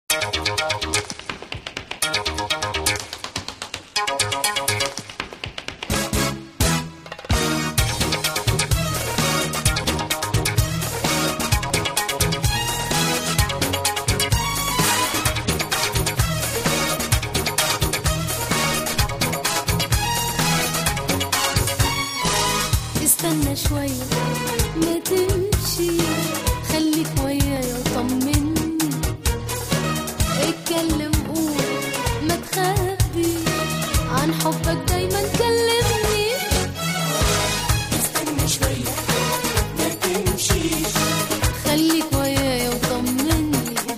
استنى شوية ما تمشي، خليك ويايا وطمني، اتكلم قول ما تخبي، عن حبك دايما كلمني. استنى شوية ما تمشيش، خليك ويايا وطمني،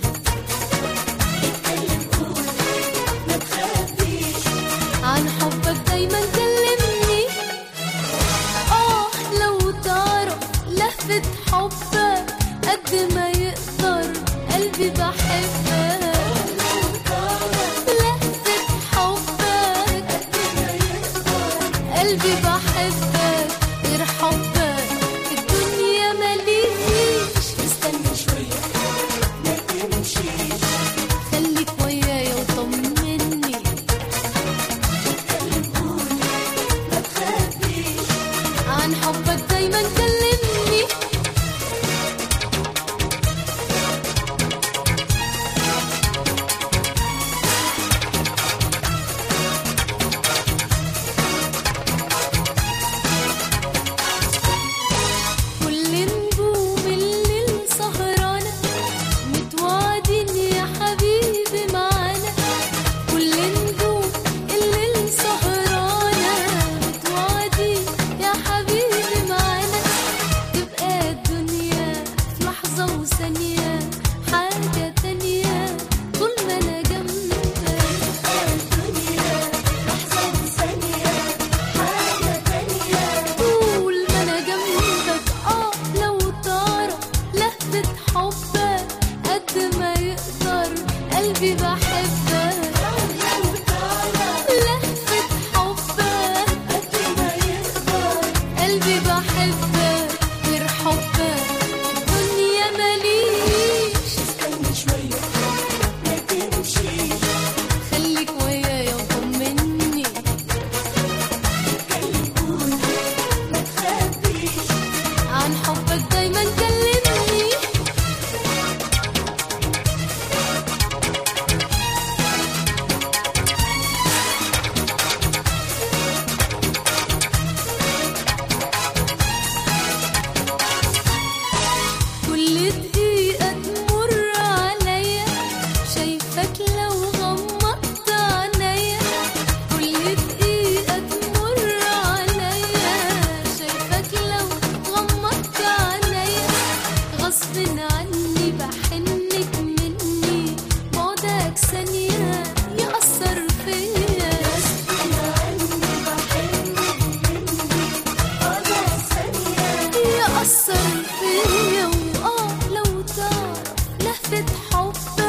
اتكلم قول ما تخبيش، عن حبك دايما كلمني. لو تعرف لهفة حبك قد ما يقدر قلبي بحبك، لهفة حبك قد ما يقدر قلبي بحبك، غير حبك الدنيا ماليش. استنى شوية ما تمشيش، خليك ويايا وطمني، اتكلم قول ما تخبيش، عن حبك دايما كلمني. كل نجوم الليل سهرانة متوعدين يا حبيبي معانا، كل نجوم الليل سهرانة متوعدين يا حبيبي معانا، تبقى الدنيا في لحظة وثانية حاجة تانية طول ما أنا جنبك. الدنيا لحظة وثانية حاجة تانية، طول ما أنا جنبك لو تعرف لهفة حبك قد ما يقدر قلبي بحبك، لو تعرف لهفة حبك قد ما يقدر قلبي بحبك، غير حبك الدنيا ماليش. استنى شوية ما تمشيش، خليك ويايا وطمني، اتكلم قول ما تخبيش، عن حبك دايما كلمني. كل دقيقة تمر عليا شايفك لو غمضت عينيا، كل دقيقة تمر عليا شايفك لو غمضت عينيا، غصب عني بحنك مني، بعدك ثانية يأثر فيا، غصب عني بحنك مني، بعدك ثانية يأثر فيا. لو تعرف لهفة حبك